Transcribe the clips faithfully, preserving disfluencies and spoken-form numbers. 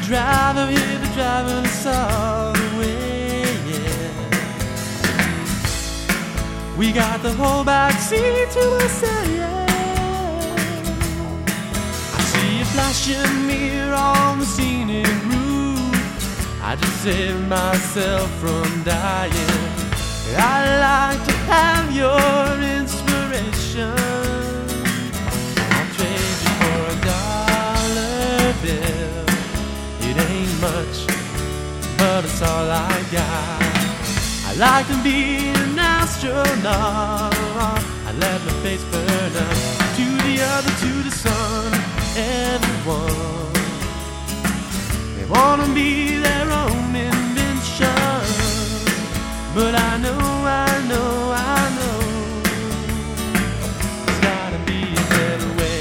drive up here, they're driving us all the way, yeah. We got the whole back seat to ourselves, yeah. I see a flashing mirror on the scenic route. I just saved myself from dying. I'd like to have your inspiration. I'll trade you for a dollar bill. It ain't much, but it's all I got. I like to be an astronaut. I let my face burn up to the other, to the sun. Everyone, they wanna be their own invention, but I know, I know, I know there's gotta be a better way.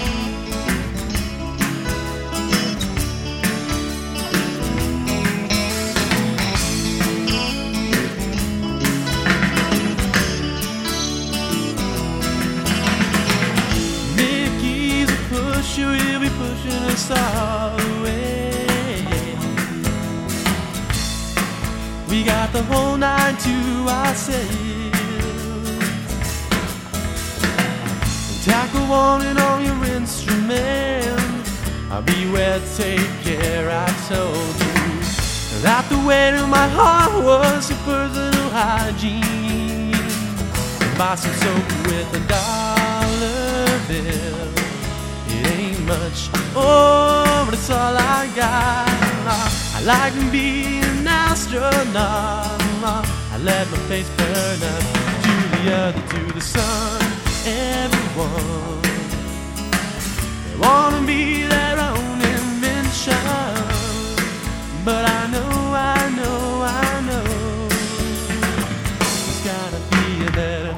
Mickey's a pusher, he'll be pushing us all away. We got the whole night to ourselves. Tackle warning on your instrument. I'll be where, take care, I told you that the weight of my heart was your personal hygiene. Buy some soap with a dollar bill. It ain't much, oh, but it's all I got. I like to be an astronaut. I let my face burn up to the other, to the sun. Everyone, they wanna be their own invention, but I know, I know, I know there's gotta be a better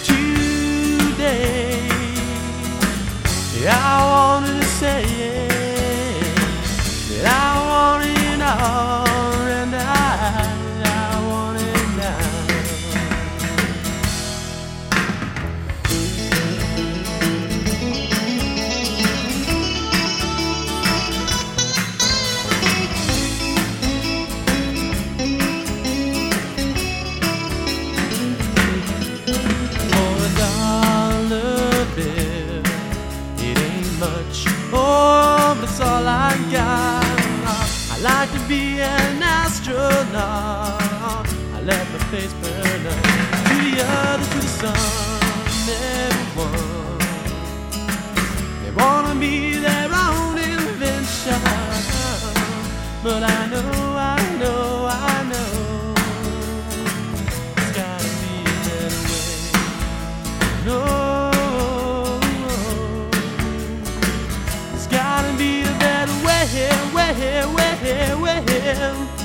today. Yeah, I wanted to say it, that I want it all, and I, I want it now. For a dollar bill, it ain't much, oh, but it's all I got. I like to be an astronaut. I let my face burn up to the other, to the sun. Everyone, they wanna be their own invention, but I know, I know, I know there's gotta be a better way. No, there's gotta be a better way, way, way, way.